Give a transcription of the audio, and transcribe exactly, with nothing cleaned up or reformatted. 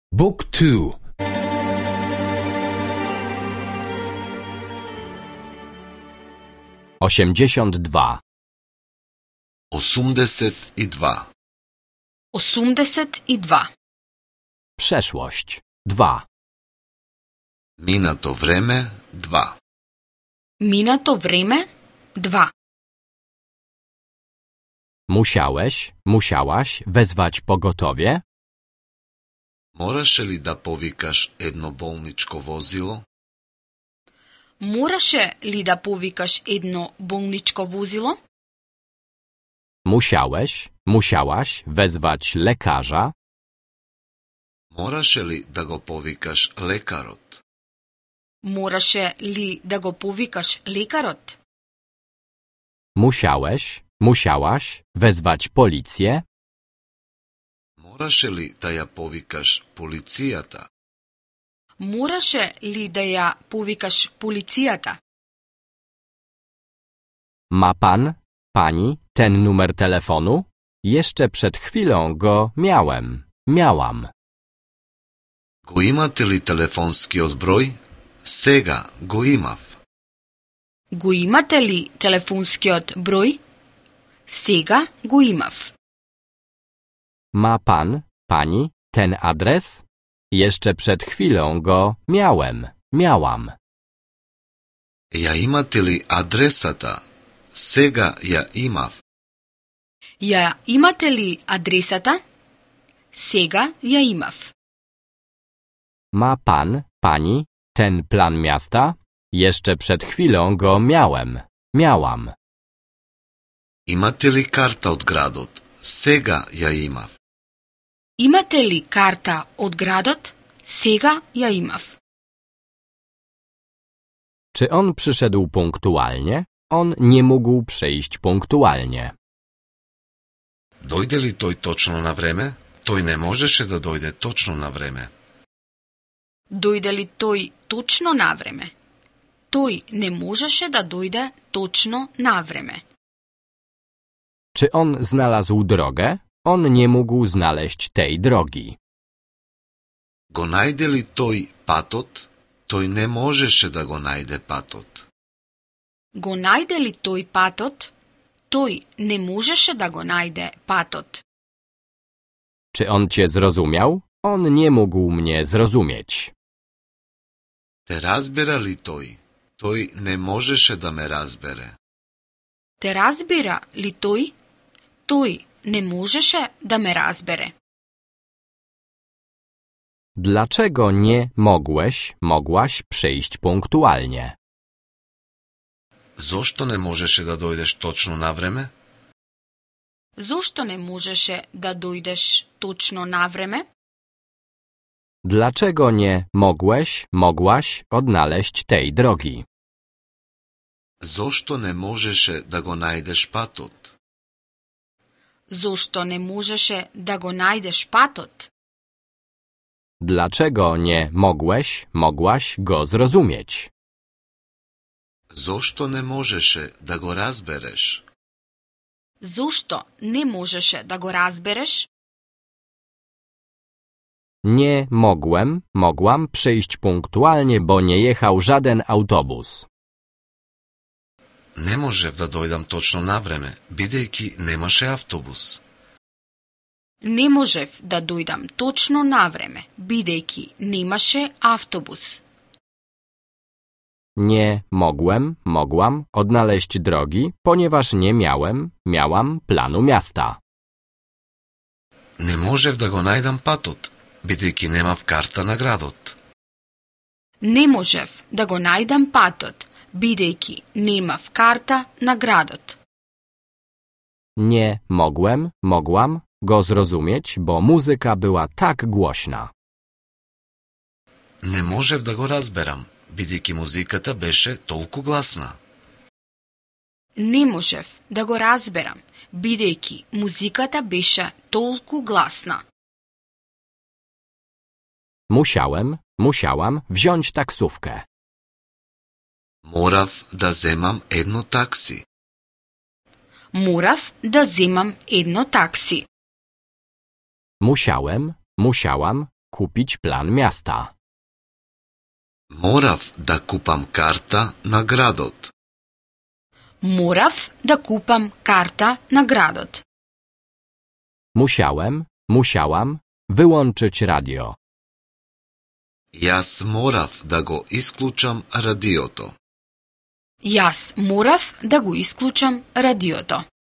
Book two. Osiemdziesiąt dwa. Осумдесет и два. Осумдесет и два. Przeszłość. Dwa. Минато време два. Минато време два. Musiałeś, musiałaś wezwać pogotowie? Мораше ли да повикаш едно болничко возило? Мораше ли да повикаш едно болничко возило? Musiałeś, musiałaś wezwać lekarza? Мораше ли да го повикаш лекарот? Мораше ли да го повикаш лекарот? Musiałeś, musiałaś wezwać policję? Мораше ли да ја повикаш полицијата? Мораше ли да ја повикаш полицијата? Ma pan, pani ten numer telefonu? Jeszcze przed chwilą go miałem, miałam. Го имате ли телефонскиот број? Сега го имав. Го имате ли телефонскиот број? Сега го имав. Ma pan, pani ten adres? Jeszcze przed chwilą go miałem, miałam. Ја имате ли адресата? Сега ја имав. Ја имате ли адресата? Сега ја имав. Ma pan, pani ten plan miasta? Jeszcze przed chwilą go miałem, miałam. Имате ли карта од градот? Сега ја имав. Имате ли карта од градот? Сега ја имав. Czy on przyszedł punktualnie? On nie mógł przyjść punktualnie. Дојде ли тој точно на време? Тој не можеше да дојде точно на време. Дојде ли тој точно на време? Тој не можеше да дојде точно на време. Czy on znalazł drogę? On nie mógł znaleźć tej drogi. Го најде ли тој патот? Тој не можеше да го најде патот. Го најде ли тој патот? Тој не можеше да го најде патот. Czy on cię zrozumiał? On nie mógł mnie zrozumieć. Те разбера ли тој? Тој не можеше да ме разбере. Те разбира ли тој? Тој не можеше да ме разбере. Dlaczego nie mogłeś, mogłaś przyjść punktualnie? Зошто не можеше да дојдеш точно на време? Зошто не можеше да дојдеш точно на време? Dlaczego nie mogłeś, mogłaś odnaleźć tej drogi? Зошто не можеше да го најдеш патот? Зошто не можеше да го најдеш патот? Dlaczego nie mogłeś, mogłaś go zrozumieć? Зошто не можеше да го разбереш? Зошто не можеше да го разбереш? Nie mogłem, mogłam przyjść punktualnie, bo nie jechał żaden autobus. Не можев да дојдам точно на време, бидејќи немаше автобус. Не можев да дојдам точно на време, бидејќи немаше автобус. Nie mogłem, mogłam odnaleźć drogi, ponieważ nie miałem, miałam planu miasta. Не можев да го најдам патот, бидејќи немав карта на градот. Не можев да го најдам патот, бидејќи немав карта на градот. Nie mogłem, mogłam go zrozumieć, bo muzyka była tak głośna. Не можев да го разберам, бидејќи музиката беше толку гласна. Не можев да го разберам, бидејќи музиката беше толку гласна. Musiałem, musiałam wziąć taksówkę. Морав да земам едно такси. Морав да земам едно такси. Musiałem, musiałam kupić plan miasta. Морав да купам карта на градот. Морав да купам карта на градот. Musiałem, musiałam wyłączyć radio. Јас морав да го исклучам радиото. Јас морав да го исклучам радиото.